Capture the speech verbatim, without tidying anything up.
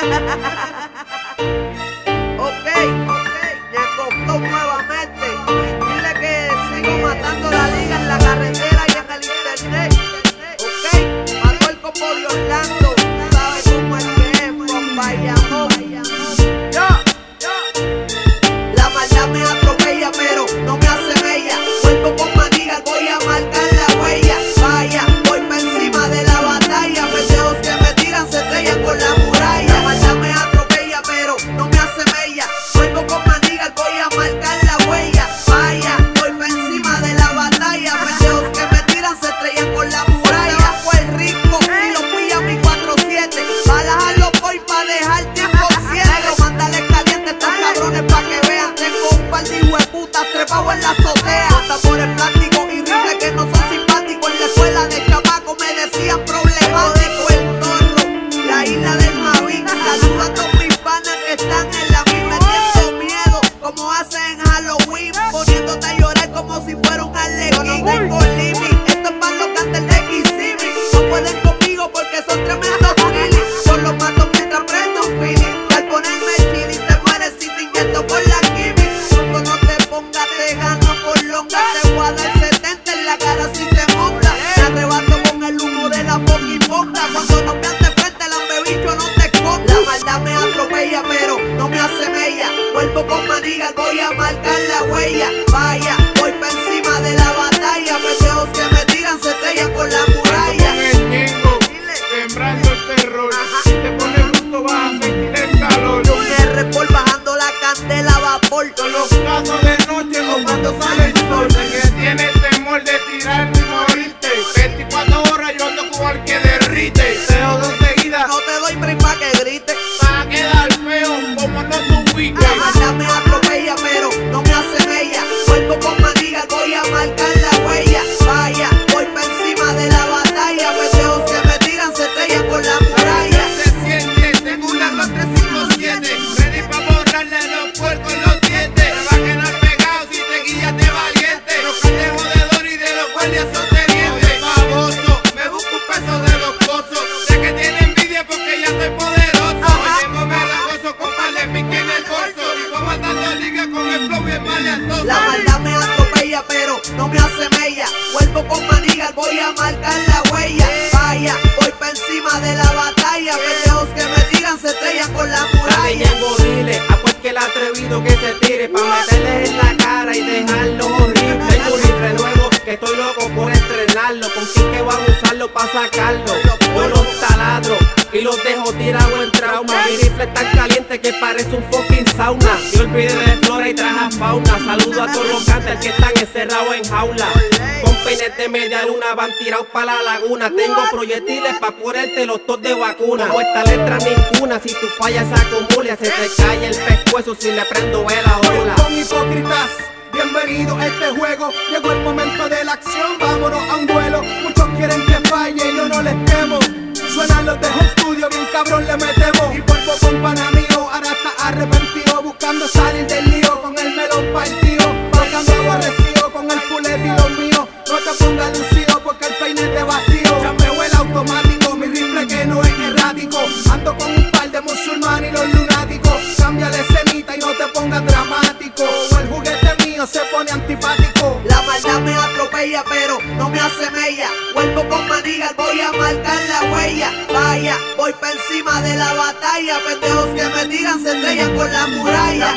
Ok, ok, Ñengo Flow nuevamente. Dile que sigo matando la liga en la carretera y en el internet. Ok, mató el copo de Orlando. Sabes cómo es que es, con Bayamón. Yo, yo. La maldad me atropella, pero no me hace bella. Vuelvo con maniga, voy a marcar la huella. Vaya, voy pa' encima de la batalla. Pendejos que me tiran se estrellan con la muralla. La maldad me atropella, pero no me hace bella. Vuelvo con maniga, voy a marcar la huella. Vaya, voy pa' encima de la batalla. Pendejos que me tiran se estrellan con la muralla. Bajo el ritmo y lo pilla mi cuatro siete. Pa' dejarlo voy pa' dejarte inconsciente. Mándale caliente a estos cabrones pa' que vean. Tengo un par de hueputas trepados en la azotea. Tambores plásticos y rifles que no son simpáticos. En la escuela de chamaco me decían problemático. El Torro, la isla del Mavic. Saludos a todos mis panas que están en la misma. Teniendo miedo como hacen en Halloween. Poniéndote a llorar como si fuera un arlequín. Tengo límite, esto es para los cantantes de Kissimmee. No pueden conmigo porque son tremendos trillis. Yo los mato mientras prendo un feeling. Al ponerme chili te mueres si te inyecto por la kimi. Cuando no te pongas te gano por longa. Te voy a dar setenta en la cara si te montas. Te arrebato con el humo de la fucking bomba. Cuando no veas de frente lambebicho no te escondas. La maldad me atropella pero no me hace mella. Vuelvo con manigas, voy a marcar la huella. Vaya, voy pa' encima de la batalla. Pendejos que me tiran se estrellan con la muralla. Con el Ñengo, sembrando el terror. Si te pones bruto vas a sentir el calor. Un R por bajando la candela a vapor. Son los casos de noche o cuando sale el sol. El que tiene temor de tirar y morirte. veinticuatro horas yo ando como el que derrite. Te jodo enseguida, No te doy break pa' que grite. va a quedar feo como no tu weekend. La maldad me atropella pero no me hace bella. Vuelvo con manigas, voy a marcar la huella. Vaya, voy pa' encima de la batalla. Pendejos que me tiran se estrellan con la muralla. Se siente, tengo un largo tres cinco siete. Ready pa' borrarle los puercos los dientes. Te va a quedar pegado si te guías de valiente. Los pendejos de Dory y de los guardias son tenientes. Baboso, me busco un peso de los pozos. Sé que tiene envidia porque ya estoy poderoso. Oye, me la gozo con par de pique en el bolso. Vivo matando liga con el flow bien maleantoso. La maldad me atropella pero no me hace mella. Vuelvo con manigas, voy a marcar la huella. Vaya, voy pa' encima de la batalla. Pendejos que me tiran se estrellan con la Dale muralla. Ñengo, dile a cualquier atrevido que se tire pa' meterle en la cara y dejarlo horrible. Tengo un rifle nuevo que estoy loco por estrenarlo. Con quién que va a usarlo pa' sacarlo. Yo los taladro y los dejo tirados en trauma. Mi rifle es tan caliente que parece un fucking sauna. Y olvide de flora y traja fauna. Saludo a todos los cantantes que están encerrados en jaula. Con peines de media luna van tirados pa' la laguna. Tengo proyectiles pa' ponerte los tos de vacuna. No esta letra ninguna, si tú fallas se acumula. Se te cae el pescuezo si le prendo vela ola. Con hipócritas, bienvenido a este juego. Llegó el momento de la acción, vámonos a un duelo. Muchos quieren que falle, yo no les temo. Suenan los de Home Studio, bien cabrón le metemos. Y vuelvo con pana mío, ahora está arrepentido. Buscando salir del lío, con el melón partido. Marcando aborrecido, con el puletito mío. No te pongas lucido, porque el peine es de vacío. Ya me huele automático, mi rifle que no es errático. Ando con un par de musulmanes y los lunáticos. Cámbiale escenita y no te pongas dramático. O el juguete mío se pone antipático. La maldad me atropella pero no me hace mella. Vuelvo con manigas, voy a marcar la huella. Vaya, voy pa' encima de la batalla. Pendejos que me tiran se estrellan con la muralla. La